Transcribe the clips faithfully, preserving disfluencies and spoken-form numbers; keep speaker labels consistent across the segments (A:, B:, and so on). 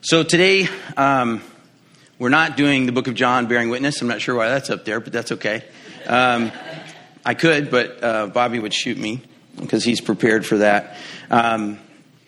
A: So today, um, we're not doing the book of John, bearing witness. I'm not sure why that's up there, but that's okay. Um, I could, but uh, Bobby would shoot me because he's prepared for that. Um,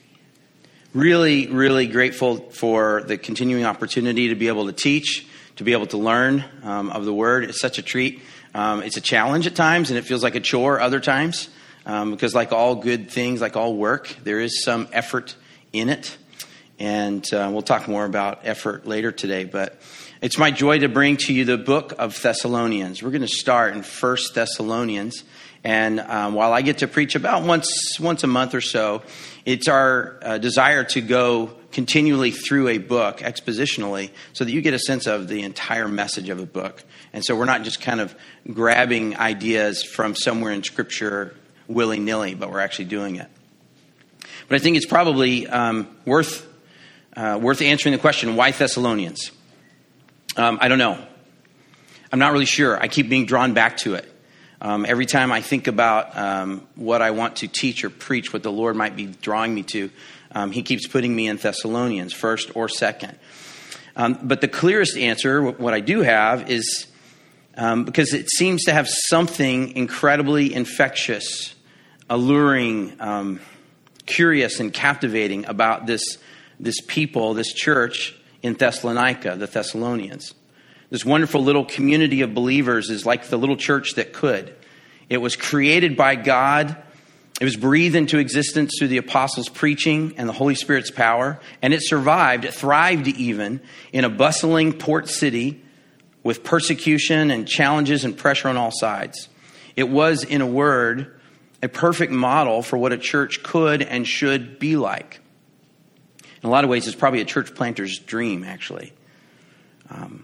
A: really, really grateful for the continuing opportunity to be able to teach, to be able to learn um, of the Word. It's such a treat. Um, it's a challenge at times, and it feels like a chore other times um, because like all good things, like all work, there is some effort in it. And uh, we'll talk more about effort later today. But it's my joy to bring to you the book of Thessalonians. We're going to start in First Thessalonians. And um, while I get to preach about once once a month or so, it's our uh, desire to go continually through a book expositionally so that you get a sense of the entire message of a book. And so we're not just kind of grabbing ideas from somewhere in Scripture willy-nilly, but we're actually doing it. But I think it's probably um, worth... Uh, worth answering the question, why Thessalonians? Um, I don't know. I'm not really sure. I keep being drawn back to it. Um, every time I think about um, what I want to teach or preach, what the Lord might be drawing me to, um, he keeps putting me in Thessalonians, first or second. Um, but the clearest answer, what I do have, is um, because it seems to have something incredibly infectious, alluring, um, curious, and captivating about this this people, this church in Thessalonica, the Thessalonians. This wonderful little community of believers is like the little church that could. It was created by God. It was breathed into existence through the apostles' preaching and the Holy Spirit's power. And it survived, it thrived even, in a bustling port city with persecution and challenges and pressure on all sides. It was, in a word, a perfect model for what a church could and should be like. In a lot of ways, it's probably a church planter's dream, actually. Um,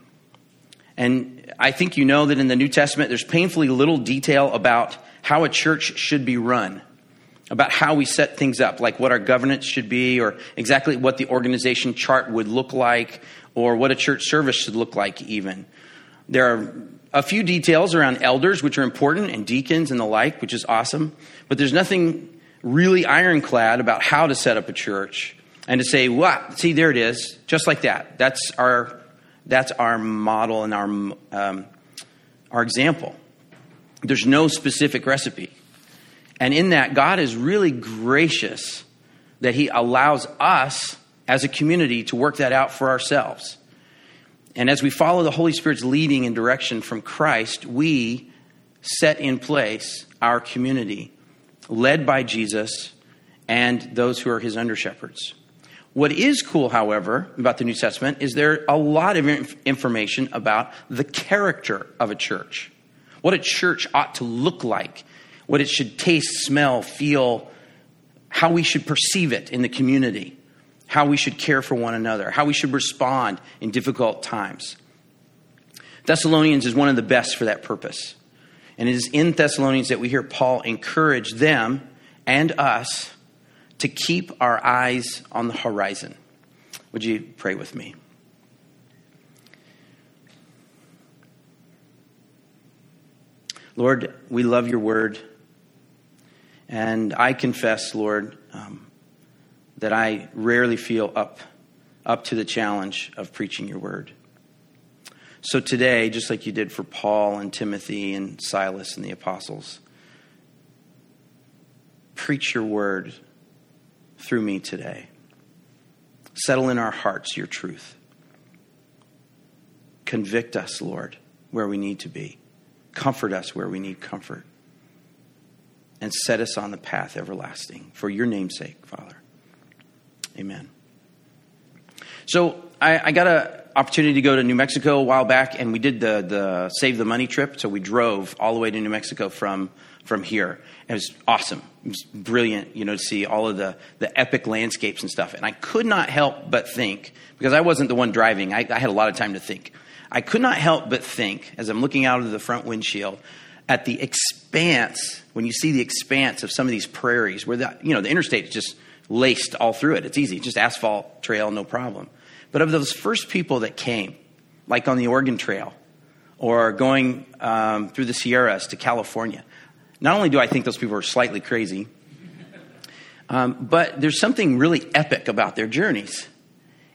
A: and I think you know that in the New Testament, there's painfully little detail about how a church should be run, about how we set things up, like what our governance should be, or exactly what the organization chart would look like, or what a church service should look like even. There are a few details around elders, which are important, and deacons and the like, which is awesome. But there's nothing really ironclad about how to set up a church. And to say, what? See, there it is, just like that. That's our, that's our model and our, um, our example. There's no specific recipe. And in that, God is really gracious that he allows us as a community to work that out for ourselves. And as we follow the Holy Spirit's leading and direction from Christ, we set in place our community, led by Jesus and those who are his under-shepherds. What is cool, however, about the New Testament is there a lot of inf- information about the character of a church, what a church ought to look like, what it should taste, smell, feel, how we should perceive it in the community, how we should care for one another, how we should respond in difficult times. Thessalonians is one of the best for that purpose. And it is in Thessalonians that we hear Paul encourage them and us to keep our eyes on the horizon. Would you pray with me? Lord, we love your word. And I confess, Lord, um, that I rarely feel up, up to the challenge of preaching your word. So today, just like you did for Paul and Timothy and Silas and the apostles, preach your word through me today. Settle in our hearts your truth. Convict us, Lord, where we need to be. Comfort us where we need comfort. And set us on the path everlasting. For your name's sake, Father. Amen. So I, I got an opportunity to go to New Mexico a while back, and we did the, the Save the Money trip. So we drove all the way to New Mexico from, from here. It was awesome. It was brilliant, you know, to see all of the, the epic landscapes and stuff. And I could not help but think, because I wasn't the one driving, I, I had a lot of time to think. I could not help but think, as I'm looking out of the front windshield, at the expanse, when you see the expanse of some of these prairies, where the, you know, the interstate is just laced all through it. It's easy, just asphalt trail, no problem. But of those first people that came, like on the Oregon Trail, or going um, through the Sierras to California, not only do I think those people are slightly crazy, um, but there's something really epic about their journeys.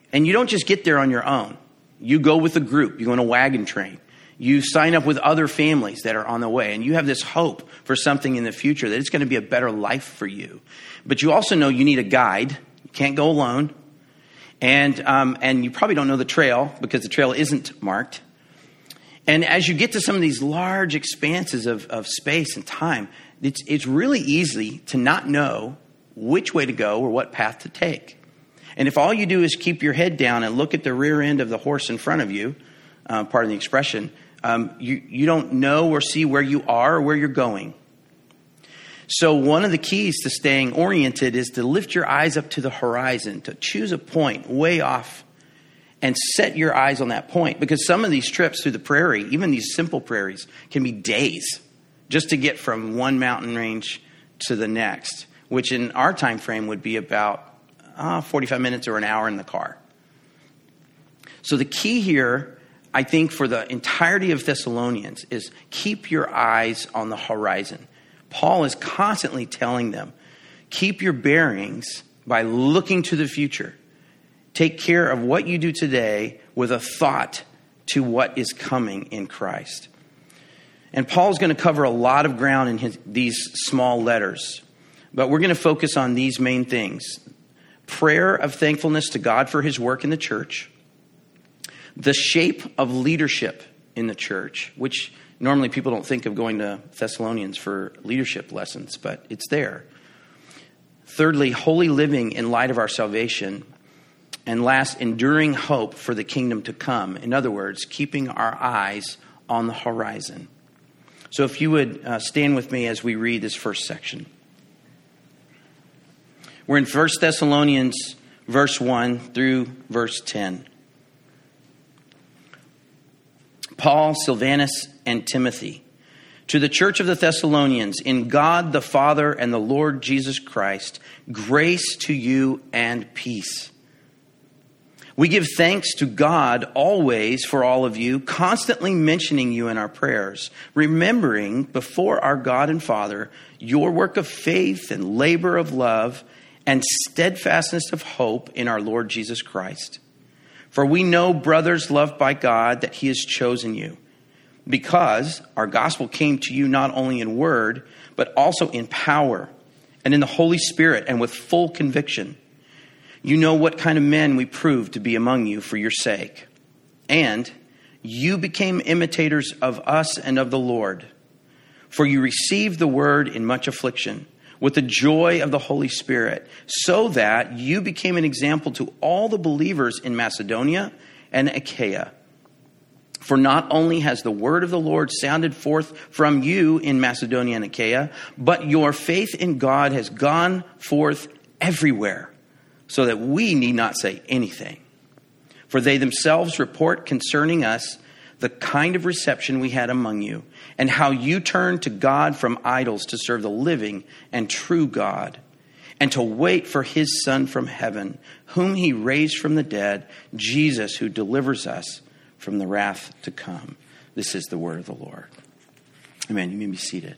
A: And you don't just get there on your own. You go with a group. You go in a wagon train. You sign up with other families that are on the way. And you have this hope for something in the future, that it's going to be a better life for you. But you also know you need a guide. You can't go alone. And um, and you probably don't know the trail, because the trail isn't marked. And as you get to some of these large expanses of, of space and time, it's it's really easy to not know which way to go or what path to take. And if all you do is keep your head down and look at the rear end of the horse in front of you, uh, pardon the expression, um, you, you don't know or see where you are or where you're going. So one of the keys to staying oriented is to lift your eyes up to the horizon, to choose a point way off and set your eyes on that point. Because some of these trips through the prairie, even these simple prairies, can be days just to get from one mountain range to the next, which in our time frame would be about uh, forty-five minutes or an hour in the car. So the key here, I think, for the entirety of Thessalonians is keep your eyes on the horizon. Paul is constantly telling them, keep your bearings by looking to the future. Take care of what you do today with a thought to what is coming in Christ. And Paul's going to cover a lot of ground in his, these small letters. But we're going to focus on these main things. Prayer of thankfulness to God for his work in the church. The shape of leadership in the church, which normally people don't think of going to Thessalonians for leadership lessons, but it's there. Thirdly, holy living in light of our salvation. And last, enduring hope for the kingdom to come. In other words, keeping our eyes on the horizon. So if you would uh, stand with me as we read this first section. We're in First Thessalonians verse one through verse ten. Paul, Silvanus, and Timothy, to the church of the Thessalonians, in God the Father and the Lord Jesus Christ, grace to you and peace. We give thanks to God always for all of you, constantly mentioning you in our prayers, remembering before our God and Father your work of faith and labor of love and steadfastness of hope in our Lord Jesus Christ. For we know, brothers loved by God, that he has chosen you, because our gospel came to you not only in word, but also in power and in the Holy Spirit and with full conviction. You know what kind of men we proved to be among you for your sake. And you became imitators of us and of the Lord. For you received the word in much affliction, with the joy of the Holy Spirit, so that you became an example to all the believers in Macedonia and Achaia. For not only has the word of the Lord sounded forth from you in Macedonia and Achaia, but your faith in God has gone forth everywhere, so that we need not say anything. For they themselves report concerning us the kind of reception we had among you, and how you turned to God from idols to serve the living and true God, and to wait for his Son from heaven, whom he raised from the dead, Jesus, who delivers us from the wrath to come. This is the word of the Lord. Amen. You may be seated.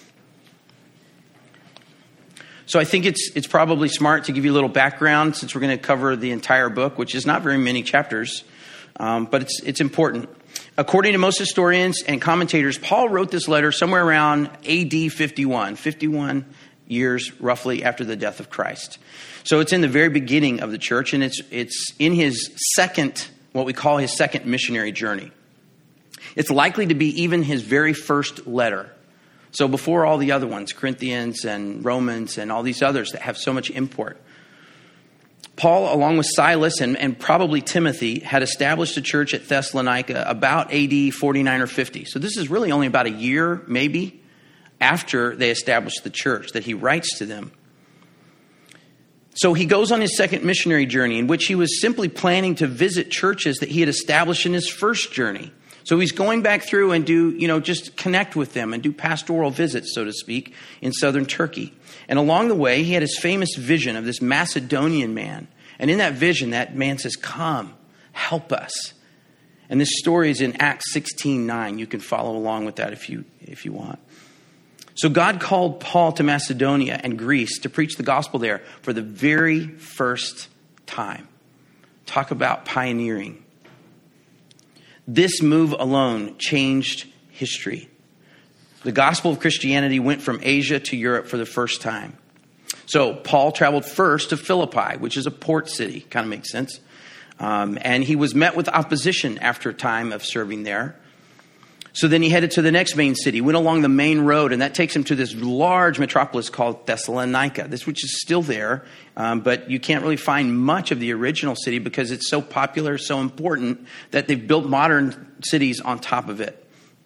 A: So I think it's it's probably smart to give you a little background, since we're going to cover the entire book, which is not very many chapters, um, but it's it's important. According to most historians and commentators, Paul wrote this letter somewhere around A D fifty-one, fifty-one years roughly after the death of Christ. So it's in the very beginning of the church, and it's it's in his second, what we call his second missionary journey. It's likely to be even his very first letter. So before all the other ones, Corinthians and Romans and all these others that have so much import. Paul, along with Silas and, and probably Timothy, had established a church at Thessalonica about A D forty-nine or fifty. So this is really only about a year, maybe, after they established the church that he writes to them. So he goes on his second missionary journey, in which he was simply planning to visit churches that he had established in his first journey. So he's going back through and do, you know, just connect with them and do pastoral visits, so to speak, in southern Turkey. And along the way, he had his famous vision of this Macedonian man. And in that vision, that man says, "Come, help us." And this story is in Acts sixteen nine. You can follow along with that if you if you want. So God called Paul to Macedonia and Greece to preach the gospel there for the very first time. Talk about pioneering. This move alone changed history. The gospel of Christianity went from Asia to Europe for the first time. So Paul traveled first to Philippi, which is a port city. Kind of makes sense. Um, and he was met with opposition after a time of serving there. So then he headed to the next main city, went along the main road, and that takes him to this large metropolis called Thessalonica, this which is still there, um, but you can't really find much of the original city because it's so popular, so important, that they've built modern cities on top of it.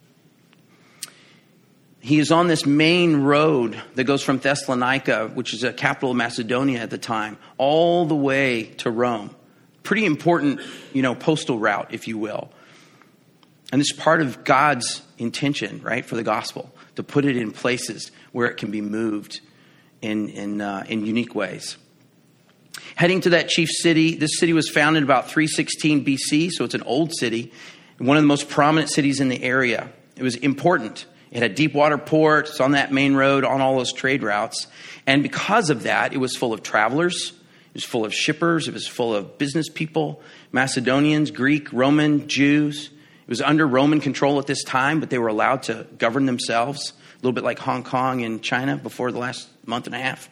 A: He is on this main road that goes from Thessalonica, which is a capital of Macedonia at the time, all the way to Rome. Pretty important, you know, postal route, if you will. And this is part of God's intention, right, for the gospel, to put it in places where it can be moved in in, uh, in unique ways. Heading to that chief city, this city was founded about three sixteen B C, so it's an old city, one of the most prominent cities in the area. It was important. It had deep water ports on that main road, on all those trade routes. And because of that, it was full of travelers. It was full of shippers. It was full of business people, Macedonians, Greek, Roman, Jews. It was under Roman control at this time, but they were allowed to govern themselves, a little bit like Hong Kong and China before the last month and a half.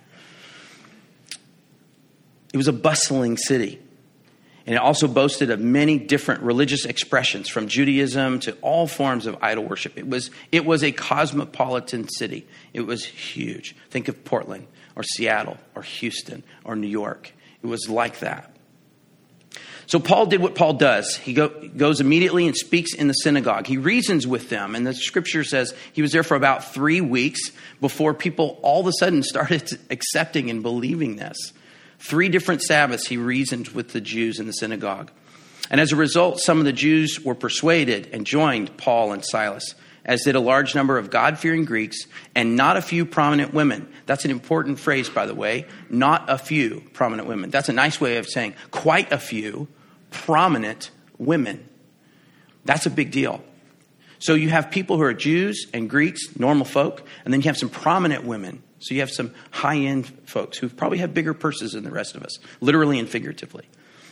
A: It was a bustling city. And it also boasted of many different religious expressions, from Judaism to all forms of idol worship. It was, it was a cosmopolitan city. It was huge. Think of Portland or Seattle or Houston or New York. It was like that. So Paul did what Paul does. He go, goes immediately and speaks in the synagogue. He reasons with them. And the scripture says he was there for about three weeks before people all of a sudden started accepting and believing this. Three different Sabbaths he reasoned with the Jews in the synagogue. And as a result, some of the Jews were persuaded and joined Paul and Silas, as did a large number of God-fearing Greeks and not a few prominent women. That's an important phrase, by the way. Not a few prominent women. That's a nice way of saying quite a few prominent women. That's a big deal. So you have people who are Jews and Greeks, normal folk, and then you have some prominent women. So you have some high-end folks who probably have bigger purses than the rest of us, literally and figuratively.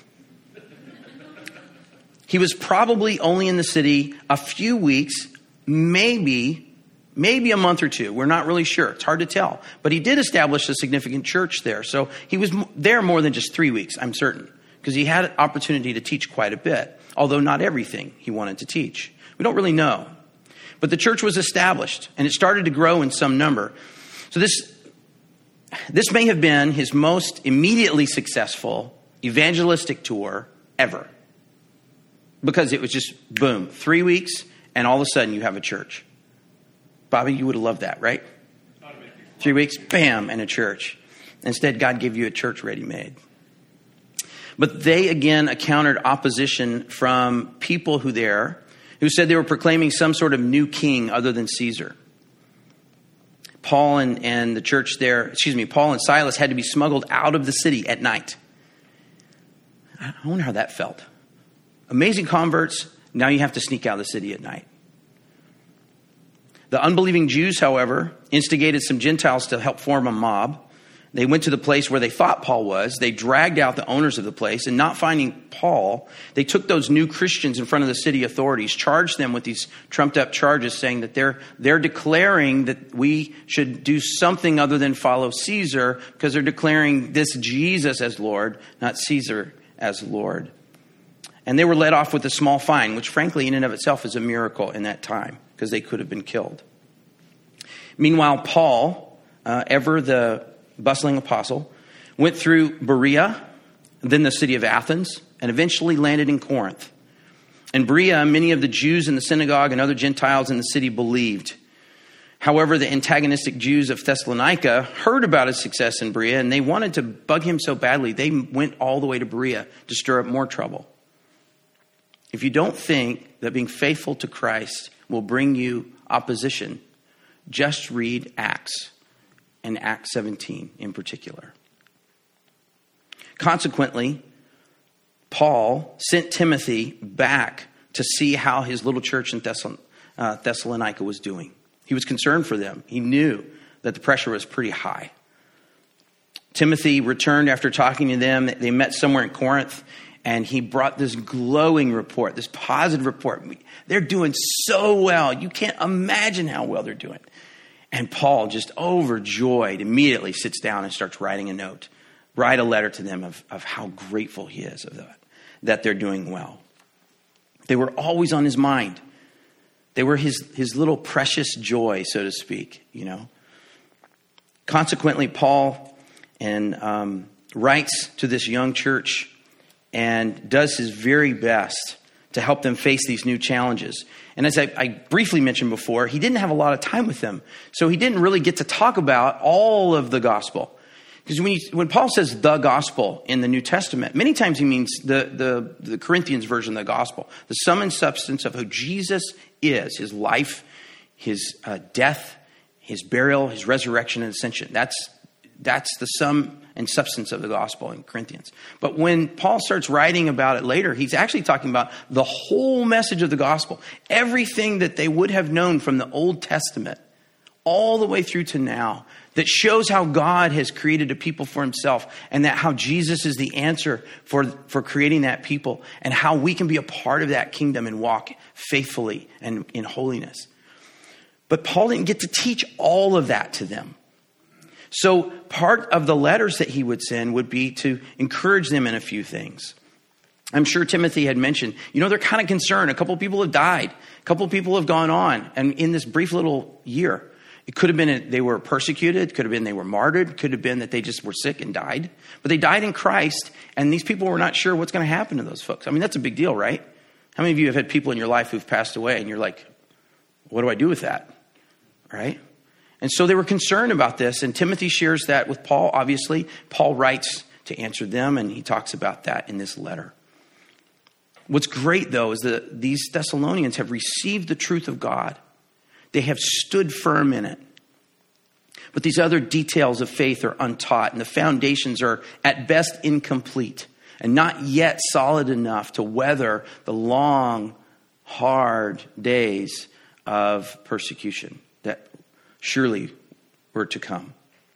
A: He was probably only in the city a few weeks, maybe, maybe a month or two. We're not really sure. It's hard to tell. But he did establish a significant church there. So he was there more than just three weeks, I'm certain, because he had an opportunity to teach quite a bit, although not everything he wanted to teach. We don't really know. But the church was established, and it started to grow in some number. So this, this may have been his most immediately successful evangelistic tour ever. Because it was just, boom, three weeks, and all of a sudden you have a church. Bobby, you would have loved that, right? Three weeks, bam, and a church. Instead, God gave you a church ready-made. But they, again, encountered opposition from people who there, who said they were proclaiming some sort of new king other than Caesar. Paul and, and the church there, excuse me, Paul and Silas had to be smuggled out of the city at night. I wonder how that felt. Amazing converts, now you have to sneak out of the city at night. The unbelieving Jews, however, instigated some Gentiles to help form a mob. They went to the place where they thought Paul was. They dragged out the owners of the place, and not finding Paul, they took those new Christians in front of the city authorities, charged them with these trumped up charges, saying that they're they're declaring that we should do something other than follow Caesar, because they're declaring this Jesus as Lord, not Caesar as Lord. And they were let off with a small fine, which frankly in and of itself is a miracle in that time, because they could have been killed. Meanwhile, Paul, uh, ever the bustling apostle, went through Berea, then the city of Athens, and eventually landed in Corinth. In Berea, many of the Jews in the synagogue and other Gentiles in the city believed. However, the antagonistic Jews of Thessalonica heard about his success in Berea, and they wanted to bug him so badly, they went all the way to Berea to stir up more trouble. If you don't think that being faithful to Christ will bring you opposition, just read Acts. And Acts seventeen in particular. Consequently, Paul sent Timothy back to see how his little church in Thessalon- uh, Thessalonica was doing. He was concerned for them. He knew that the pressure was pretty high. Timothy returned after talking to them. They met somewhere in Corinth, And he brought this glowing report, this positive report. They're doing so well. You can't imagine how well they're doing. And Paul, just overjoyed, immediately sits down and starts writing a note, write a letter to them of, of how grateful he is of that, that they're doing well. They were always on his mind. They were his, his little precious joy, so to speak, you know. Consequently, Paul and um, writes to this young church and does his very best to help them face these new challenges. And as I, I briefly mentioned before, he didn't have a lot of time with them. So he didn't really get to talk about all of the gospel. Because when, you, when Paul says the gospel in the New Testament, many times he means the, the, the Corinthians version of the gospel. The sum and substance of who Jesus is, his life, his uh, death, his burial, his resurrection and ascension. That's, that's the sum and substance of the gospel in Corinthians. But when Paul starts writing about it later, he's actually talking about the whole message of the gospel. Everything that they would have known from the Old Testament all the way through to now that shows how God has created a people for himself and that how Jesus is the answer for, for creating that people and how we can be a part of that kingdom and walk faithfully and in holiness. But Paul didn't get to teach all of that to them. So part of the letters that he would send would be to encourage them in a few things. I'm sure Timothy had mentioned, you know, they're kind of concerned. A couple of people have died. A couple of people have gone on. And in this brief little year, it could have been they were persecuted. It could have been they were martyred. It could have been that they just were sick and died. But they died in Christ. And these people were not sure what's going to happen to those folks. I mean, that's a big deal, right? How many of you have had people in your life who've passed away and you're like, what do I do with that? Right? And so they were concerned about this, and Timothy shares that with Paul, obviously. Paul writes to answer them, and he talks about that in this letter. What's great, though, is that these Thessalonians have received the truth of God. They have stood firm in it. But these other details of faith are untaught, and the foundations are at best incomplete and not yet solid enough to weather the long, hard days of persecution that surely were to come.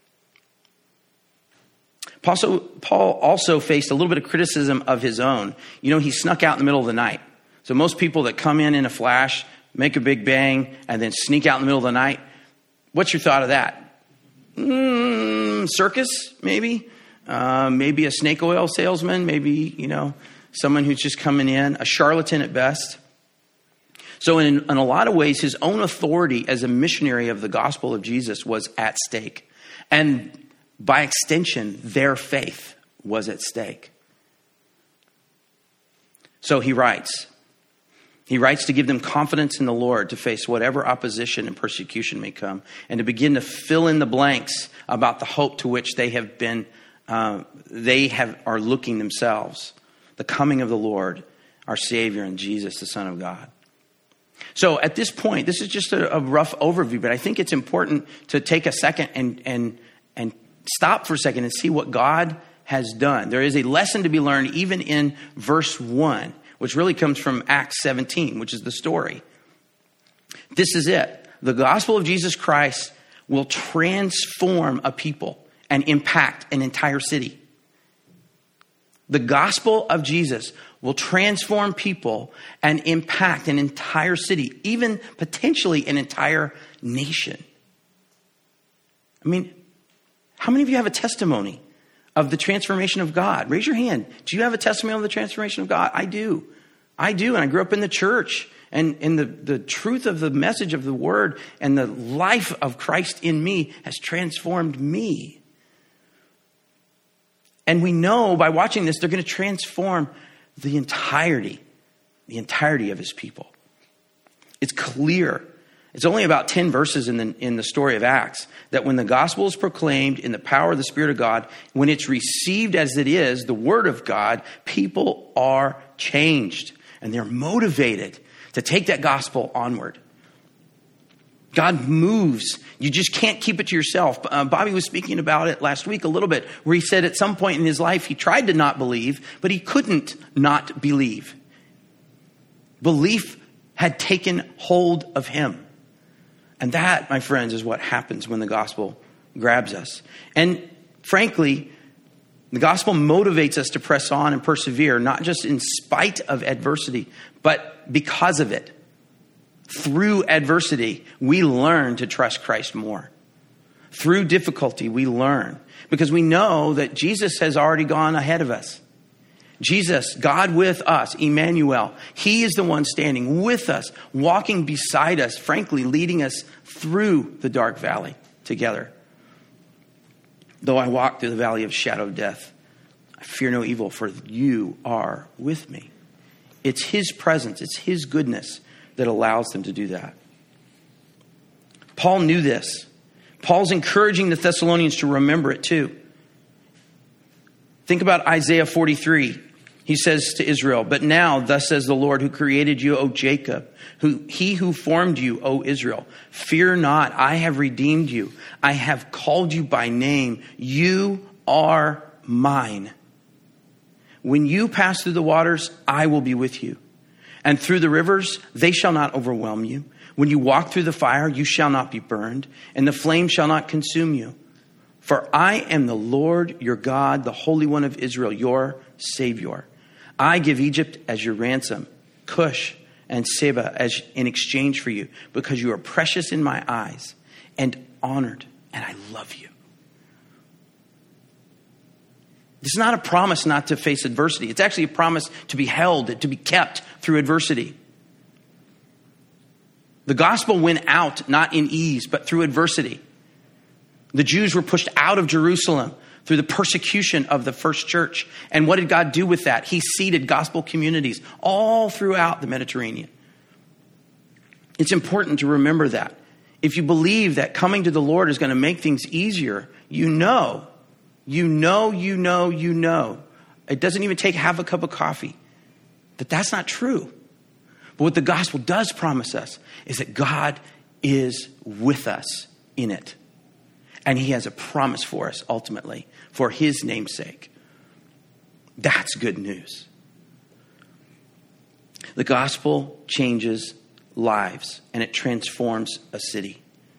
A: Paul also faced a little bit of criticism of his own. You know, he snuck out in the middle of the night. So most people that come in in a flash, make a big bang, and then sneak out in the middle of the night, what's your thought of that? Mm, circus, maybe? Uh, maybe a snake oil salesman, maybe, you know, someone who's just coming in, a charlatan at best. So in, in a lot of ways, his own authority as a missionary of the gospel of Jesus was at stake. And by extension, their faith was at stake. So he writes. He writes to give them confidence in the Lord to face whatever opposition and persecution may come, and to begin to fill in the blanks about the hope to which they have been, uh, they have are looking themselves. The coming of the Lord, our Savior, and Jesus, the Son of God. So at this point, this is just a, a rough overview, but I think it's important to take a second and and and stop for a second and see what God has done. There is a lesson to be learned even in verse one, which really comes from Acts seventeen, which is the story. This is it. The gospel of Jesus Christ will transform a people and impact an entire city. The gospel of Jesus will transform people and impact an entire city, even potentially an entire nation. I mean, how many of you have a testimony of the transformation of God? Raise your hand. Do you have a testimony of the transformation of God? I do. I do. And I grew up in the church. And, and the, the truth of the message of the word and the life of Christ in me has transformed me. And we know by watching this, they're going to transform the entirety, the entirety of his people. It's clear. It's only about ten verses in the, in the story of Acts that when the gospel is proclaimed in the power of the Spirit of God, when it's received as it is, the word of God, people are changed and they're motivated to take that gospel onward. God moves. You just can't keep it to yourself. Uh, Bobby was speaking about it last week a little bit, where he said at some point in his life, he tried to not believe, but he couldn't not believe. Belief had taken hold of him. And that, my friends, is what happens when the gospel grabs us. And frankly, The gospel motivates us to press on and persevere, not just in spite of adversity, but because of it. Through adversity, we learn to trust Christ more. Through difficulty, we learn because we know that Jesus has already gone ahead of us. Jesus, God with us, Emmanuel, he is the one standing with us, walking beside us, frankly, leading us through the dark valley together. Though I walk through the valley of shadow of death, I fear no evil, for you are with me. It's his presence, it's his goodness that allows them to do that. Paul knew this. Paul's encouraging the Thessalonians to remember it too. Think about Isaiah forty-three. He says to Israel, but now, thus says the Lord who created you, O Jacob, who he who formed you, O Israel, fear not, I have redeemed you. I have called you by name. You are mine. When you pass through the waters, I will be with you. And through the rivers, they shall not overwhelm you. When you walk through the fire, you shall not be burned, and the flame shall not consume you. For I am the Lord your God, the Holy One of Israel, your Savior. I give Egypt as your ransom, Cush and Seba as in exchange for you, because you are precious in my eyes and honored, and I love you. This is not a promise not to face adversity. It's actually a promise to be held, to be kept through adversity. The gospel went out not in ease, but through adversity. The Jews were pushed out of Jerusalem through the persecution of the first church. And what did God do with that? He seeded gospel communities all throughout the Mediterranean. It's important to remember that. If you believe that coming to the Lord is going to make things easier, you know, you know, you know, you know. It doesn't even take half a cup of coffee. That that's not true. But what the gospel does promise us is that God is with us in it. And he has a promise for us ultimately for his name's sake. That's good news. The gospel changes lives and it transforms a city.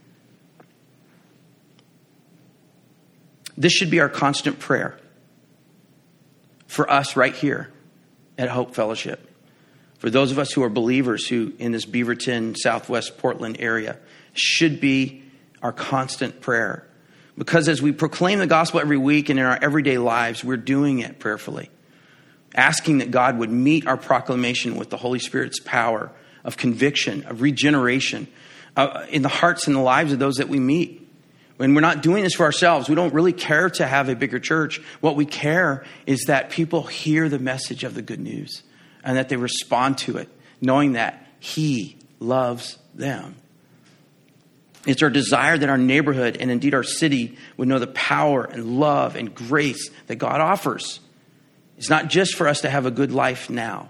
A: This should be our constant prayer for us right here at Hope Fellowship. For those of us who are believers who in this Beaverton, Southwest Portland area, should be our constant prayer. Because as we proclaim the gospel every week and in our everyday lives, we're doing it prayerfully. Asking that God would meet our proclamation with the Holy Spirit's power of conviction, of regeneration, uh, in the hearts and the lives of those that we meet. When we're not doing this for ourselves, we don't really care to have a bigger church. What we care is that people hear the message of the good news and that they respond to it, knowing that he loves them. It's our desire that our neighborhood and indeed our city would know the power and love and grace that God offers. It's not just for us to have a good life now.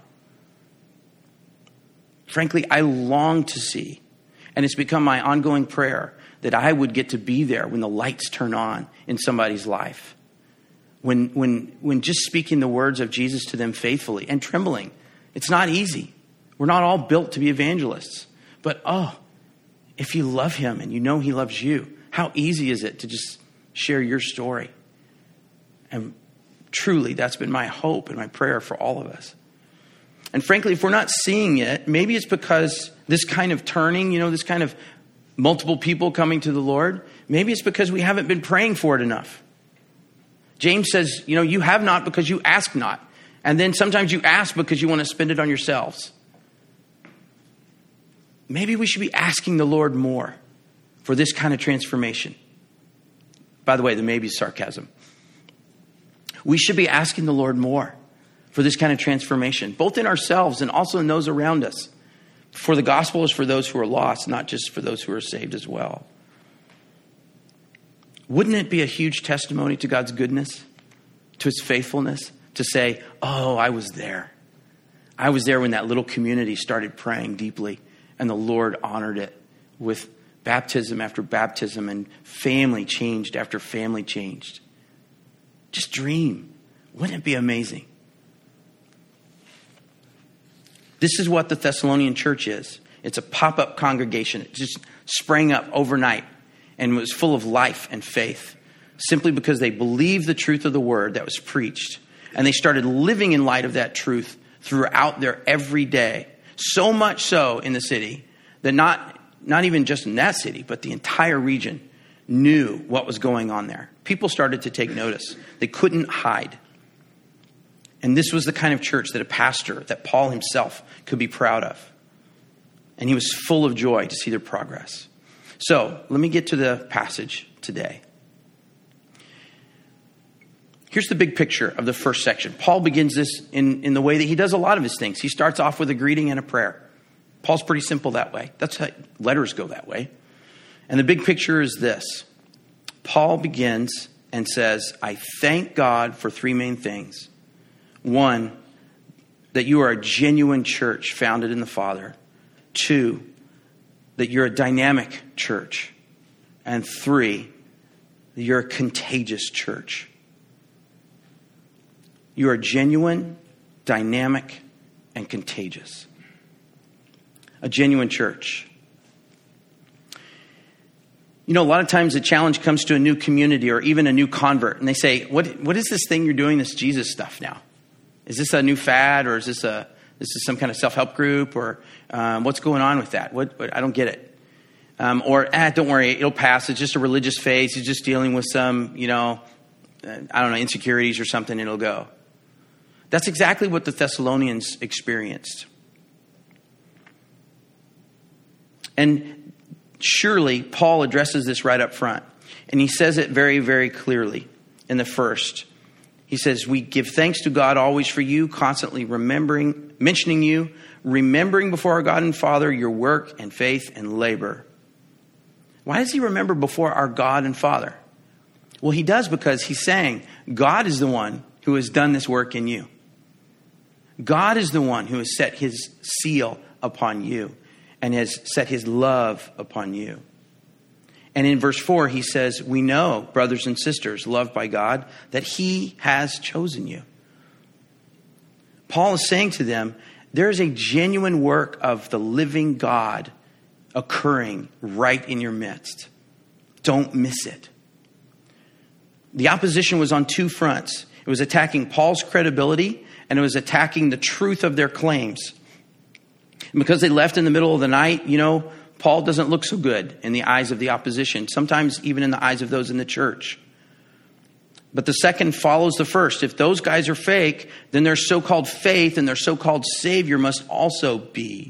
A: Frankly, I long to see, and it's become my ongoing prayer, that I would get to be there when the lights turn on in somebody's life. When, when, when just speaking the words of Jesus to them faithfully and trembling. It's not easy. We're not all built to be evangelists. But oh, if you love him and you know he loves you, how easy is it to just share your story? And truly, that's been my hope and my prayer for all of us. And frankly, if we're not seeing it, maybe it's because this kind of turning, you know, this kind of multiple people coming to the Lord, maybe it's because we haven't been praying for it enough. James says, you know, you have not because you ask not. And then sometimes you ask because you want to spend it on yourselves. Maybe we should be asking the Lord more for this kind of transformation. By the way, the maybe is sarcasm. We should be asking the Lord more for this kind of transformation, both in ourselves and also in those around us. For the gospel is for those who are lost, not just for those who are saved as well. Wouldn't it be a huge testimony to God's goodness, to his faithfulness, to say, oh, I was there. I was there when that little community started praying deeply. And the Lord honored it with baptism after baptism and family changed after family changed. Just dream. Wouldn't it be amazing? This is what the Thessalonian church is. It's a pop-up congregation. It just sprang up overnight and was full of life and faith. simply because they believed the truth of the word that was preached. And they started living in light of that truth throughout their everyday. So much so in the city that not, not even just in that city, but the entire region knew what was going on there. People started to take notice. They couldn't hide. And this was the kind of church that a pastor, that Paul himself could be proud of. And he was full of joy to see their progress. So let me get to the passage today. Here's the big picture of the first section. Paul begins this in, in the way that he does a lot of his things. He starts off with a greeting and a prayer. Paul's pretty simple that way. That's how letters go that way. And the big picture is this. Paul begins and says, I thank God for three main things. One, that you are a genuine church founded in the Father. Two, that you're a dynamic church. And three, that you're a contagious church. You are genuine, dynamic, and contagious. A genuine church. You know, a lot of times the challenge comes to a new community or even a new convert. And they say, what, what is this thing you're doing, this Jesus stuff now? Is this a new fad, or is this a this is some kind of self-help group, or um, what's going on with that? What, what I don't get it. Um, or, ah, don't worry, it'll pass. It's just a religious phase. He's just dealing with some, you know, I don't know, insecurities or something. It'll go. That's exactly what the Thessalonians experienced. And surely Paul addresses this right up front. And he says it very, very clearly in the first. He says, we give thanks to God always for you, constantly remembering, mentioning you, remembering before our God and Father your work and faith and labor. Why does he remember before our God and Father? Well, he does because he's saying God is the one who has done this work in you. God is the one who has set his seal upon you and has set his love upon you. And in verse four, he says, we know, brothers and sisters, loved by God, that he has chosen you. Paul is saying to them, there is a genuine work of the living God occurring right in your midst. Don't miss it. The opposition was on two fronts. It was attacking Paul's credibility, and it was attacking the truth of their claims. And because they left in the middle of the night, you know, Paul doesn't look so good in the eyes of the opposition, sometimes even in the eyes of those in the church. But the second follows the first. If those guys are fake, then their so-called faith and their so-called Savior must also be.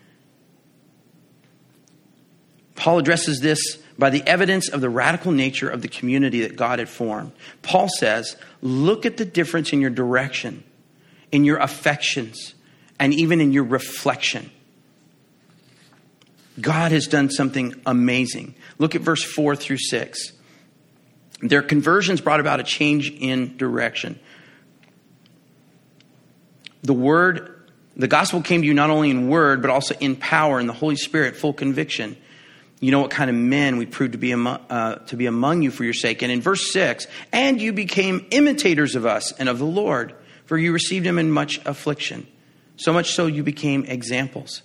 A: Paul addresses this by the evidence of the radical nature of the community that God had formed. Paul says, look at the difference in your direction, in your affections, and even in your reflection. God has done something amazing. Look at verse four through six. Their conversions brought about a change in direction. The word, the gospel came to you not only in word, but also in power, in the Holy Spirit, full conviction. You know what kind of men we proved to be among, uh, to be among you for your sake. And in verse six, and you became imitators of us and of the Lord, for you received him in much affliction. So much so you became examples.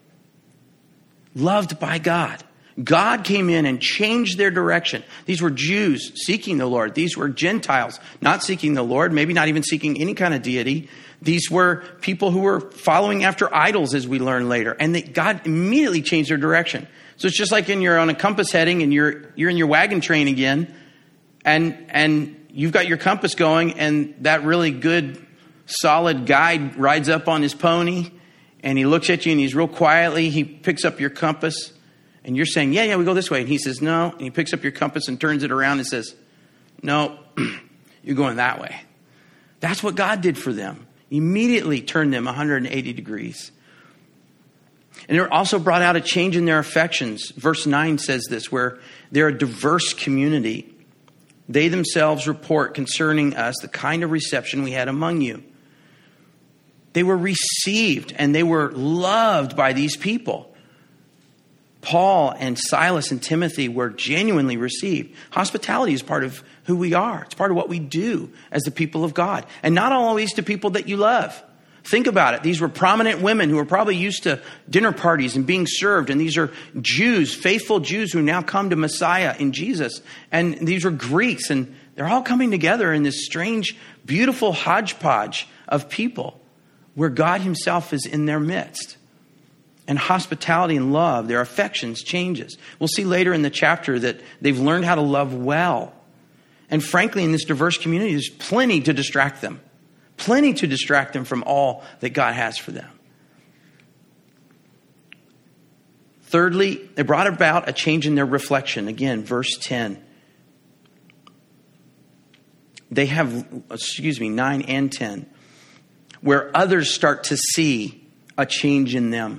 A: Loved by God. God came in and changed their direction. These were Jews seeking the Lord. These were Gentiles not seeking the Lord, maybe not even seeking any kind of deity. These were people who were following after idols, as we learn later. And they, God immediately changed their direction. So it's just like when you're on a compass heading and you're you're in your wagon train again, and and you've got your compass going, and that really good, solid guide rides up on his pony, and he looks at you and he's real quietly, he picks up your compass, and you're saying, yeah, yeah, we go this way. And he says, no. And he picks up your compass and turns it around and says, no, you're going that way. That's what God did for them. Immediately turned them one hundred eighty degrees. And it also brought out a change in their affections. Verse nine says this, where they're a diverse community. They themselves report concerning us the kind of reception we had among you. They were received and they were loved by these people. Paul and Silas and Timothy were genuinely received. Hospitality is part of who we are. It's part of what we do as the people of God. And not always to people that you love. Think about it. These were prominent women who were probably used to dinner parties and being served. And these are Jews, faithful Jews who now come to Messiah in Jesus. And these were Greeks. And they're all coming together in this strange, beautiful hodgepodge of people where God himself is in their midst. And hospitality and love, their affections changes. We'll see later in the chapter that they've learned how to love well. And frankly, in this diverse community, there's plenty to distract them. Plenty to distract them from all that God has for them. Thirdly, they brought about a change in their reflection. Again, verse ten. They have, excuse me, nine and ten, where others start to see a change in them.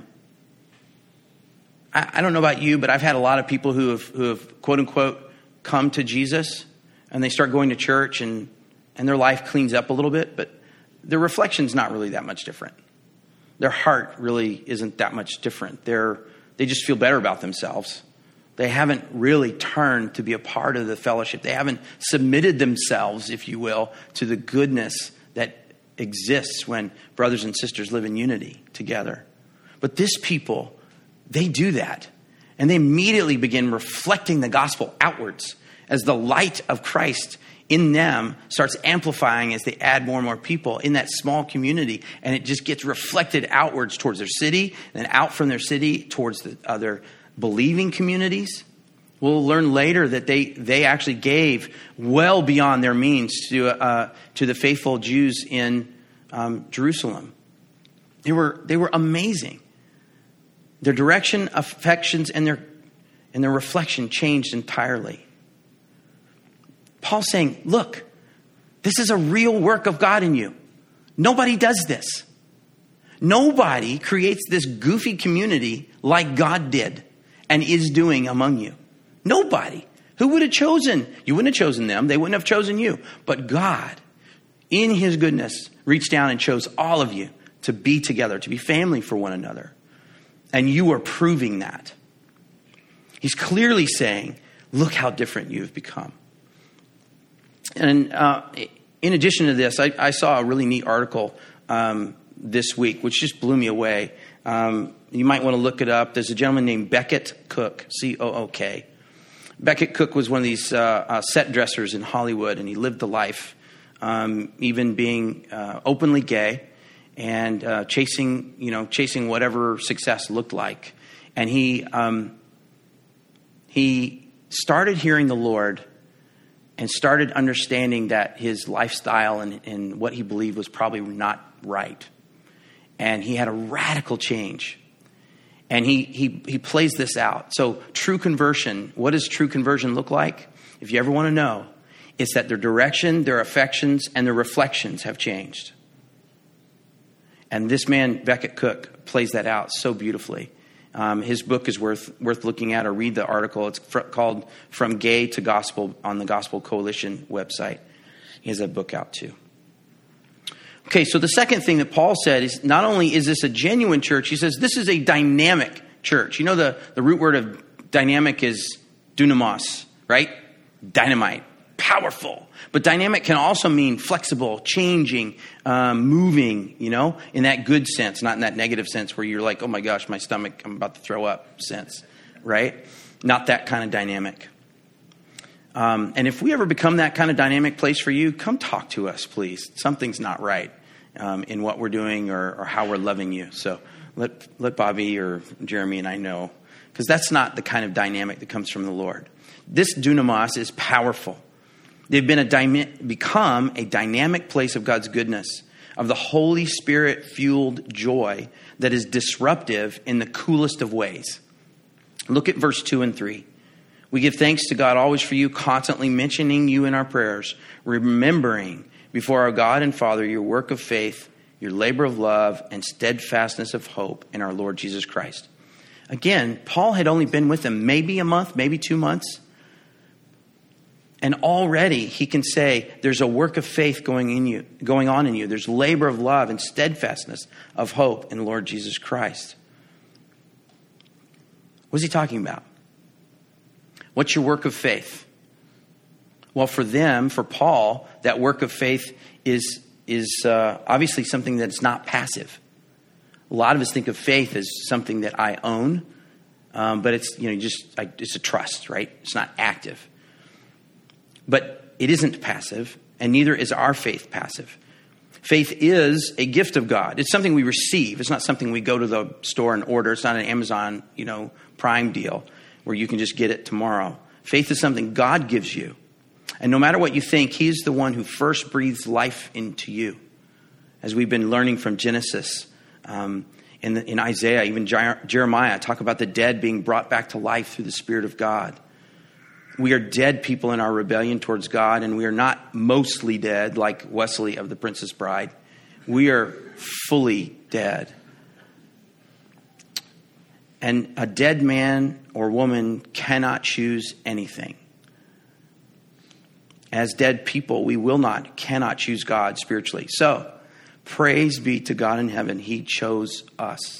A: I, I don't know about you, but I've had a lot of people who have, who have quote unquote come to Jesus and they start going to church and, and their life cleans up a little bit, but their reflection's not really that much different. Their heart really isn't that much different. They're, they just feel better about themselves. They haven't really turned to be a part of the fellowship. They haven't submitted themselves, if you will, to the goodness that exists when brothers and sisters live in unity together. But this people, they do that. And they immediately begin reflecting the gospel outwards as the light of Christ in them starts amplifying as they add more and more people in that small community. And it just gets reflected outwards towards their city and out from their city towards the other believing communities. We'll learn later that they, they actually gave well beyond their means to, uh, to the faithful Jews in um, Jerusalem. They were, they were amazing. Their direction, affections, and their, and their reflection changed entirely. Paul's saying, look, this is a real work of God in you. Nobody does this. Nobody creates this goofy community like God did and is doing among you. Nobody. Who would have chosen? You wouldn't have chosen them. They wouldn't have chosen you. But God, in his goodness, reached down and chose all of you to be together, to be family for one another. And you are proving that. He's clearly saying, look how different you've become. And uh, in addition to this, I, I saw a really neat article um, this week, which just blew me away. Um, you might want to look it up. There's a gentleman named Becket Cook, C O O K. Becket Cook was one of these uh, uh, set dressers in Hollywood, and he lived the life, um, even being uh, openly gay and uh, chasing, you know, chasing whatever success looked like. And he um, he started hearing the Lord and started understanding that his lifestyle and, and what he believed was probably not right. And he had a radical change. And he, he, he plays this out. So true conversion, what does true conversion look like? If you ever want to know, it's that their direction, their affections, and their reflections have changed. And this man, Becket Cook, plays that out so beautifully. Um, his book is worth worth looking at, or read the article. It's fr- called From Gay to Gospel on the Gospel Coalition website. He has that book out too. Okay, so the second thing that Paul said is not only is this a genuine church, he says this is a dynamic church. You know the, the root word of dynamic is dunamos, right? Dynamite, powerful. But dynamic can also mean flexible, changing, um, moving, you know, in that good sense, not in that negative sense where you're like, oh my gosh, my stomach, I'm about to throw up sense, right? Not that kind of dynamic. Um, and if we ever become that kind of dynamic place for you, come talk to us, please. Something's not right um, in what we're doing or, or how we're loving you. So let, let Bobby or Jeremy and I know, because that's not the kind of dynamic that comes from the Lord. This dunamos is powerful. They've been a dyma- become a dynamic place of God's goodness, of the Holy Spirit-fueled joy that is disruptive in the coolest of ways. Look at verse two and three. We give thanks to God always for you, constantly mentioning you in our prayers, remembering before our God and Father your work of faith, your labor of love, and steadfastness of hope in our Lord Jesus Christ. Again, Paul had only been with them maybe a month, maybe two months. And already he can say there's a work of faith going in you, going on in you. There's labor of love and steadfastness of hope in Lord Jesus Christ. What's he talking about? What's your work of faith? Well, for them, for Paul, that work of faith is is uh, obviously something that's not passive. A lot of us think of faith as something that I own, um, but it's you know just I, it's a trust, right? It's not active. But it isn't passive, and neither is our faith passive. Faith is a gift of God. It's something we receive. It's not something we go to the store and order. It's not an Amazon, you know, Prime deal where you can just get it tomorrow. Faith is something God gives you. And no matter what you think, he's the one who first breathes life into you. As we've been learning from Genesis, um, in, the, in Isaiah, even Jeremiah, talk about the dead being brought back to life through the Spirit of God. We are dead people in our rebellion towards God, and we are not mostly dead like Wesley of The Princess Bride. We are fully dead. And a dead man or woman cannot choose anything. As dead people, we will not, cannot choose God spiritually. So, praise be to God in heaven. He chose us.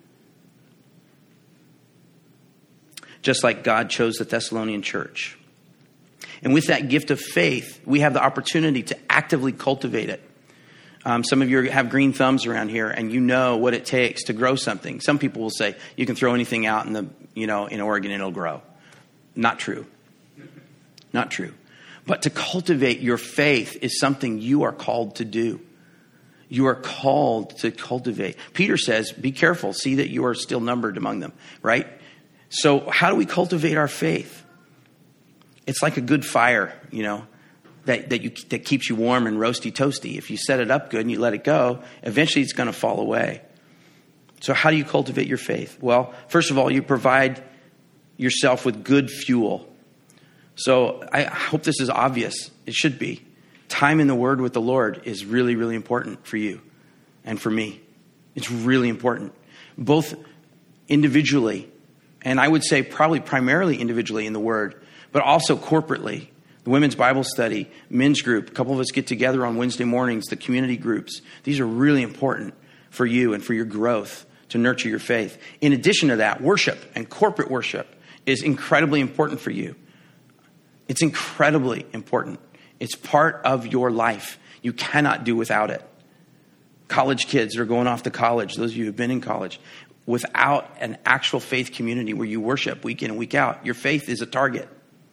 A: Just like God chose the Thessalonian church. And with that gift of faith, we have the opportunity to actively cultivate it. Um, some of you have green thumbs around here, and you know what it takes to grow something. Some people will say, you can throw anything out in the, you know, in Oregon and it'll grow. Not true. Not true. But to cultivate your faith is something you are called to do. You are called to cultivate. Peter says, be careful, see that you are still numbered among them, right? So how do we cultivate our faith? It's like a good fire, you know, that, that you that keeps you warm and roasty toasty. If you set it up good and you let it go, eventually it's going to fall away. So how do you cultivate your faith? Well, first of all, you provide yourself with good fuel. So I hope this is obvious. It should be. Time in the Word with the Lord is really, really important for you and for me. It's really important, both individually, and I would say probably primarily individually in the Word, but also corporately. The women's Bible study, men's group, a couple of us get together on Wednesday mornings, the community groups. These are really important for you and for your growth to nurture your faith. In addition to that, worship and corporate worship is incredibly important for you. It's incredibly important. It's part of your life. You cannot do without it. College kids are going off to college, those of you who have been in college, without an actual faith community where you worship week in and week out, your faith is a target.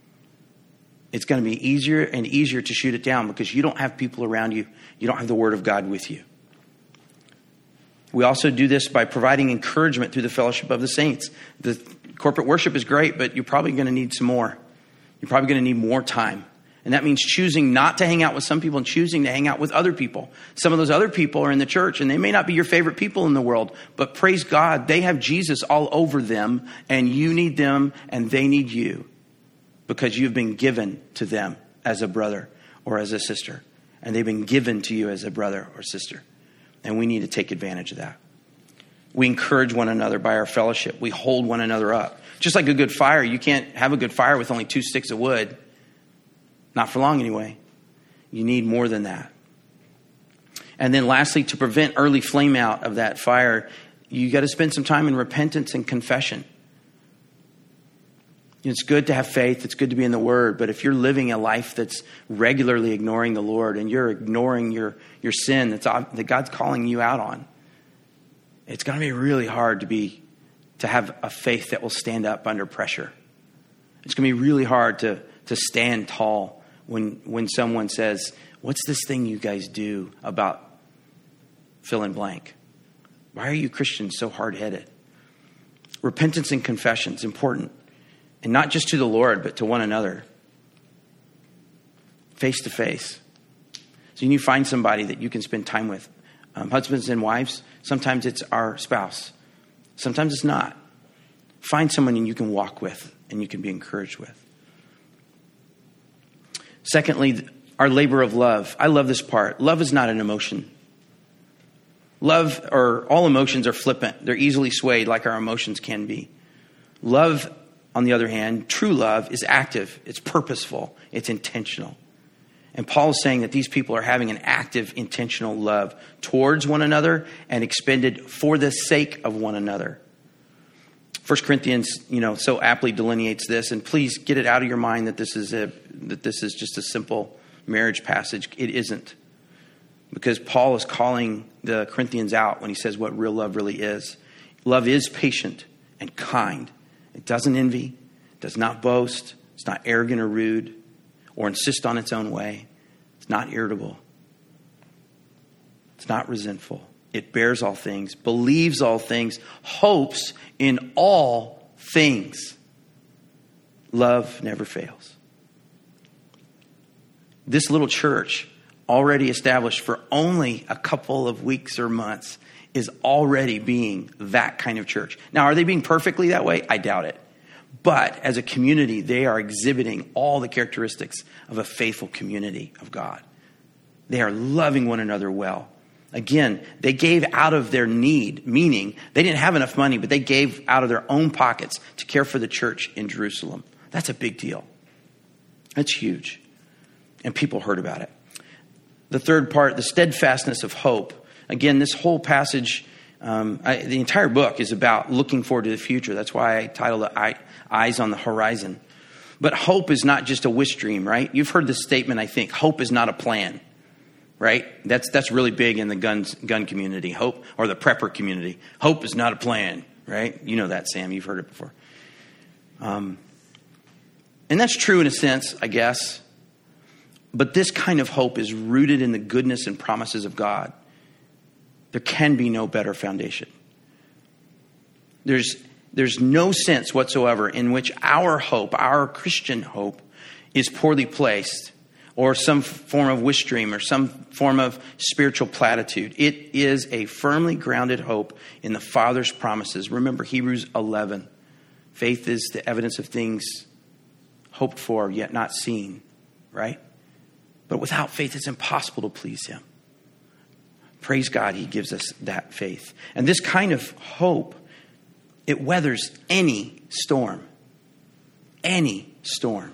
A: It's going to be easier and easier to shoot it down because you don't have people around you. You don't have the Word of God with you. We also do this by providing encouragement through the fellowship of the saints. The corporate worship is great, but you're probably going to need some more. You're probably going to need more time. And that means choosing not to hang out with some people and choosing to hang out with other people. Some of those other people are in the church, and they may not be your favorite people in the world, but praise God, they have Jesus all over them, and you need them, and they need you because you've been given to them as a brother or as a sister, and they've been given to you as a brother or sister, and we need to take advantage of that. We encourage one another by our fellowship. We hold one another up. Just like a good fire, you can't have a good fire with only two sticks of wood. Not for long anyway. You need more than that. And then lastly, to prevent early flame out of that fire, you got to spend some time in repentance and confession. It's good to have faith. It's good to be in the Word. But if you're living a life that's regularly ignoring the Lord and you're ignoring your, your sin that's, that God's calling you out on, it's going to be really hard to be to have a faith that will stand up under pressure. It's going to be really hard to, to stand tall when when someone says, what's this thing you guys do about fill in blank? Why are you Christians so hard-headed? Repentance and confession is important. And not just to the Lord, but to one another. Face to face. So you need to find somebody that you can spend time with. Um, husbands and wives, sometimes it's our spouse. Sometimes it's not. Find someone you can walk with and you can be encouraged with. Secondly, our labor of love. I love this part. Love is not an emotion. Love, or all emotions are flippant. They're easily swayed like our emotions can be. Love, on the other hand, true love is active. It's purposeful. It's intentional. And Paul is saying that these people are having an active, intentional love towards one another and expended for the sake of one another. First Corinthians, you know, so aptly delineates this, and please get it out of your mind that this is a that this is just a simple marriage passage. It isn't. because Paul is calling the Corinthians out when he says what real love really is. Love is patient and kind. It doesn't envy, does not boast, it's not arrogant or rude, or insist on its own way. It's not irritable. It's not resentful. It bears all things, believes all things, hopes in all things. Love never fails. This little church, already established for only a couple of weeks or months, is already being that kind of church. Now, are they being perfectly that way? I doubt it. But as a community, they are exhibiting all the characteristics of a faithful community of God. They are loving one another well. Again, they gave out of their need, meaning they didn't have enough money, but they gave out of their own pockets to care for the church in Jerusalem. That's a big deal. That's huge. And people heard about it. The third part, the steadfastness of hope. Again, this whole passage, um, I, the entire book is about looking forward to the future. That's why I titled it Eyes on the Horizon. But hope is not just a wish dream, right? You've heard this statement, I think. Hope is not a plan, right? That's that's really big in the guns, gun community, hope, or the prepper community. Hope is not a plan, right? You know that, Sam. You've heard it before. Um, and that's true in a sense, I guess. But this kind of hope is rooted in the goodness and promises of God. There can be no better foundation. There's, there's no sense whatsoever in which our hope, our Christian hope, is poorly placed, or some form of wish dream, or some form of spiritual platitude. It is a firmly grounded hope in the Father's promises. Remember Hebrews eleven. Faith is the evidence of things hoped for, yet not seen, right? But without faith, it's impossible to please him. Praise God, he gives us that faith. And this kind of hope, it weathers any storm. Any storm.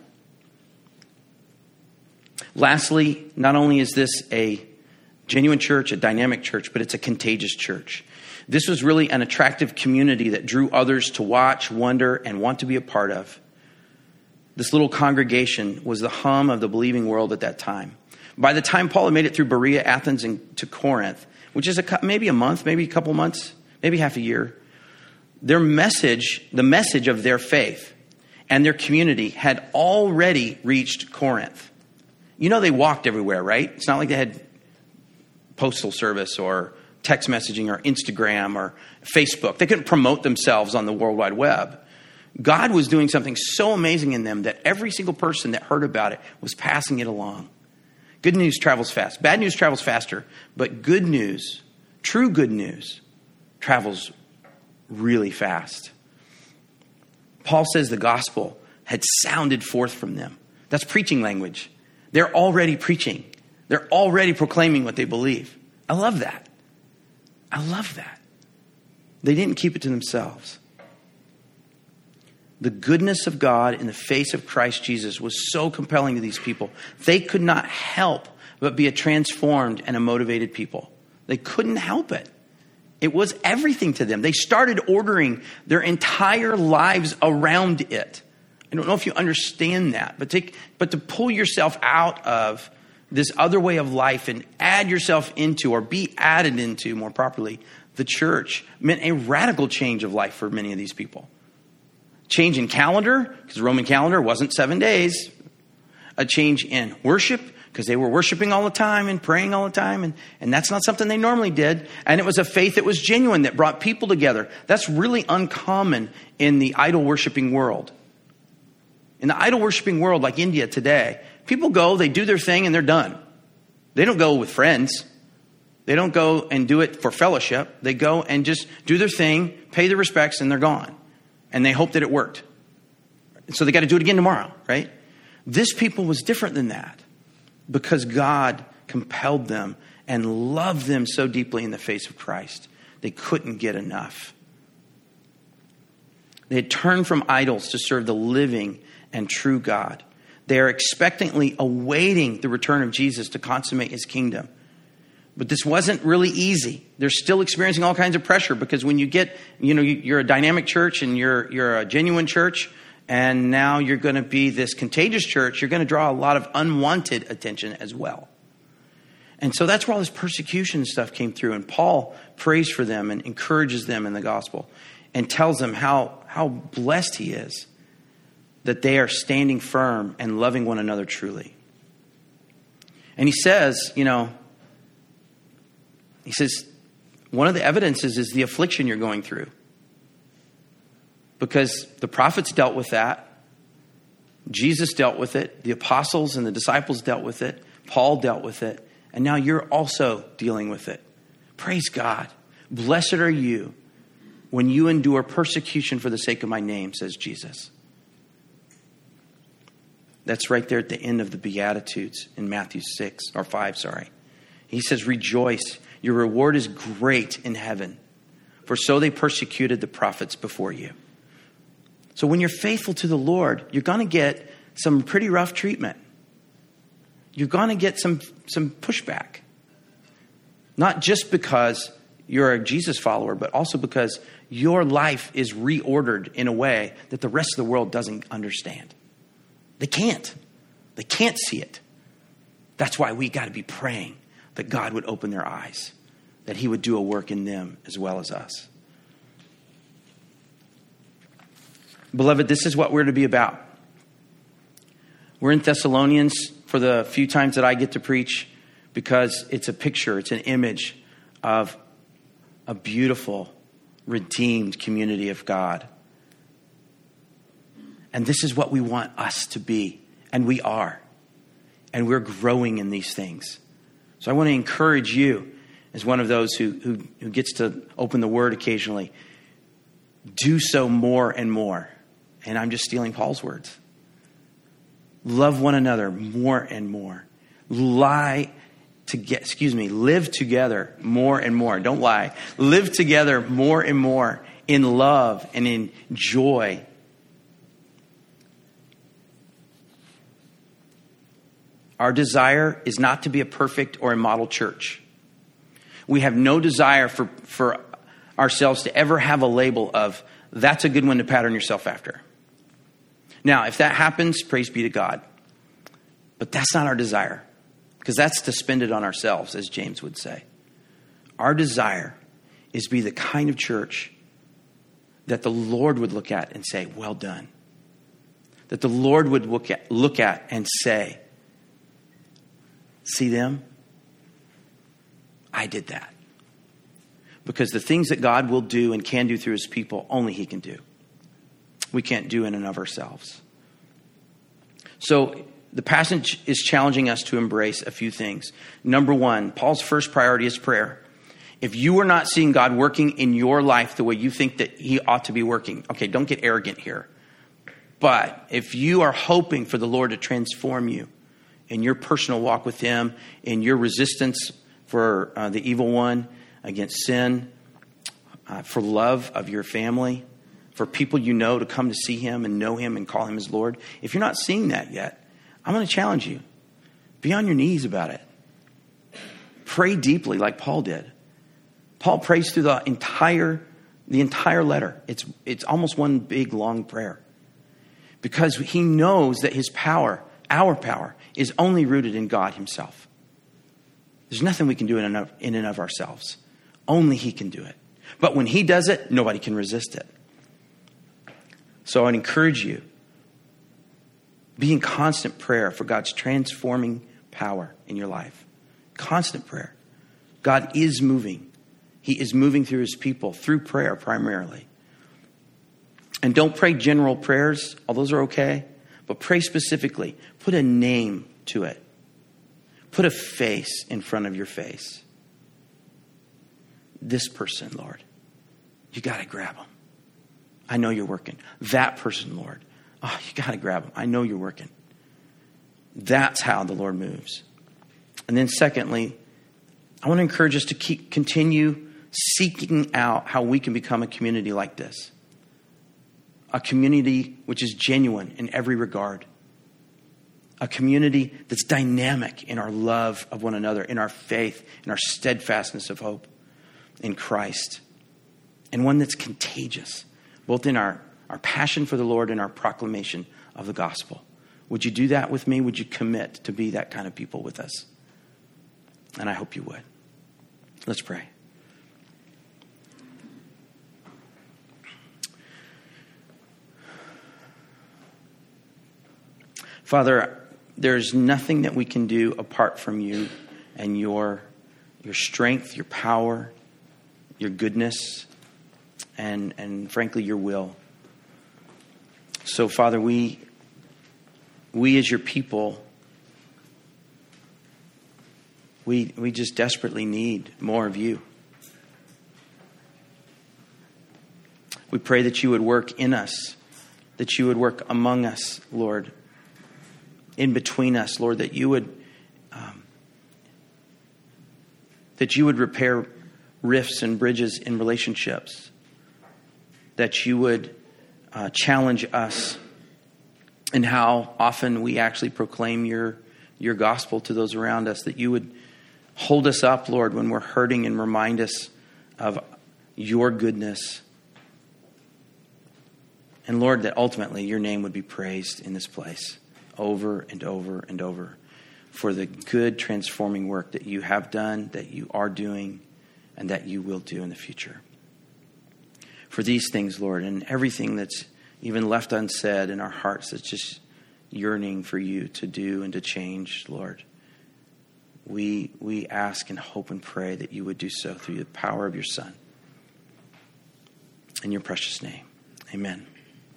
A: Lastly, not only is this a genuine church, a dynamic church, but it's a contagious church. This was really an attractive community that drew others to watch, wonder, and want to be a part of. This little congregation was the hum of the believing world at that time. By the time Paul had made it through Berea, Athens, and to Corinth, which is a, maybe a month, maybe a couple months, maybe half a year, their message, the message of their faith and their community had already reached Corinth. You know, they walked everywhere, right? It's not like they had postal service or text messaging or Instagram or Facebook. They couldn't promote themselves on the World Wide Web. God was doing something so amazing in them that every single person that heard about it was passing it along. Good news travels fast. Bad news travels faster. But good news, true good news, travels really fast. Paul says the gospel had sounded forth from them. That's preaching language. They're already preaching. They're already proclaiming what they believe. I love that. I love that. They didn't keep it to themselves. The goodness of God in the face of Christ Jesus was so compelling to these people. They could not help but be a transformed and a motivated people. They couldn't help it. It was everything to them. They started ordering their entire lives around it. I don't know if you understand that, but take, but to pull yourself out of this other way of life and add yourself into, or be added into more properly, the church meant a radical change of life for many of these people. Change in calendar, because the Roman calendar wasn't seven days. A change in worship, because they were worshiping all the time and praying all the time. And, and that's not something they normally did. And it was a faith that was genuine, that brought people together. That's really uncommon in the idol worshiping world. In the idol worshiping world, like India today, people go, they do their thing, and they're done. They don't go with friends. They don't go and do it for fellowship. They go and just do their thing, pay their respects, and they're gone. And they hope that it worked. So they got to do it again tomorrow, right? This people was different than that, because God compelled them and loved them so deeply in the face of Christ. They couldn't get enough. They had turned from idols to serve the living and true God. They are expectantly awaiting the return of Jesus to consummate his kingdom. But this wasn't really easy. They're still experiencing all kinds of pressure, because when you get, you know, you're a dynamic church and you're you're a genuine church, and now you're going to be this contagious church, you're going to draw a lot of unwanted attention as well. And so that's where all this persecution stuff came through. And Paul prays for them and encourages them in the gospel and tells them how, how blessed he is that they are standing firm and loving one another truly. And he says, you know, he says, one of the evidences is the affliction you're going through. Because the prophets dealt with that. Jesus dealt with it. The apostles and the disciples dealt with it. Paul dealt with it. And now you're also dealing with it. Praise God. Blessed are you when you endure persecution for the sake of my name, says Jesus. That's right there at the end of the Beatitudes in Matthew six, or five, sorry. He says, rejoice, your reward is great in heaven, for so they persecuted the prophets before you. So when you're faithful to the Lord, you're going to get some pretty rough treatment. You're going to get some, some pushback. Not just because you're a Jesus follower, but also because your life is reordered in a way that the rest of the world doesn't understand. They can't. They can't see it. That's why we got to be praying that God would open their eyes, that he would do a work in them as well as us. Beloved, this is what we're to be about. We're in Thessalonians for the few times that I get to preach because it's a picture, it's an image of a beautiful, redeemed community of God. And this is what we want us to be. And we are. And we're growing in these things. So I want to encourage you as one of those who, who, who gets to open the word occasionally. Do so more and more. And I'm just stealing Paul's words. Love one another more and more. Lie to get, excuse me, live together more and more. Don't lie. Live together more and more in love and in joy. Our desire is not to be a perfect or a model church. We have no desire for, for ourselves to ever have a label of, that's a good one to pattern yourself after. Now, if that happens, praise be to God. But that's not our desire, because that's to spend it on ourselves, as James would say. Our desire is to be the kind of church that the Lord would look at and say, well done. That the Lord would look at, look at and say, see them? I did that. Because the things that God will do and can do through his people, only he can do. We can't do in and of ourselves. So the passage is challenging us to embrace a few things. Number one, Paul's first priority is prayer. If you are not seeing God working in your life the way you think that he ought to be working, okay, don't get arrogant here. But if you are hoping for the Lord to transform you in your personal walk with him, in your resistance for uh, the evil one, against sin, uh, for love of your family, for people you know to come to see him and know him and call him his Lord. If you're not seeing that yet, I'm going to challenge you. Be on your knees about it. Pray deeply like Paul did. Paul prays through the entire, the entire letter. It's, it's almost one big long prayer. Because he knows that his power, our power, is only rooted in God himself. There's nothing we can do in and of, in and of ourselves. Only he can do it. But when he does it, nobody can resist it. So I'd encourage you, be in constant prayer for God's transforming power in your life. Constant prayer. God is moving. He is moving through his people, through prayer primarily. And don't pray general prayers, all those are okay, but pray specifically. Put a name to it. Put a face in front of your face. This person, Lord, you got to grab them. I know you're working. That person, Lord, oh, you got to grab them. I know you're working. That's how the Lord moves. And then secondly, I want to encourage us to keep continue seeking out how we can become a community like this. A community which is genuine in every regard. A community that's dynamic in our love of one another, in our faith, in our steadfastness of hope in Christ. And one that's contagious, both in our, our passion for the Lord and our proclamation of the gospel. Would you do that with me? Would you commit to be that kind of people with us? And I hope you would. Let's pray. Father, there's nothing that we can do apart from you and your, your strength, your power, your goodness, and, and frankly, your will. So, Father, we, we as your people, we, we just desperately need more of you. We pray that you would work in us, that you would work among us, Lord, in between us, Lord, that you would um, that you would repair rifts and bridges in relationships, that you would uh, challenge us in how often we actually proclaim your your gospel to those around us, that you would hold us up, Lord, when we're hurting and remind us of your goodness. And Lord, that ultimately your name would be praised in this place over and over and over for the good transforming work that you have done, that you are doing, and that you will do in the future. For these things, Lord, and everything that's even left unsaid in our hearts that's just yearning for you to do and to change, Lord, we we ask and hope and pray that you would do so through the power of your Son. In your precious name, amen.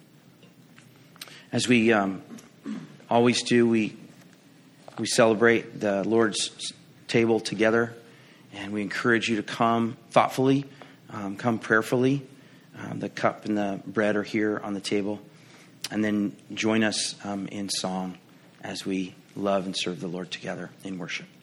A: As we um, always do, we we celebrate the Lord's table together, and we encourage you to come thoughtfully, um, come prayerfully. Um, the cup and the bread are here on the table, and then join us um, in song as we love and serve the Lord together in worship.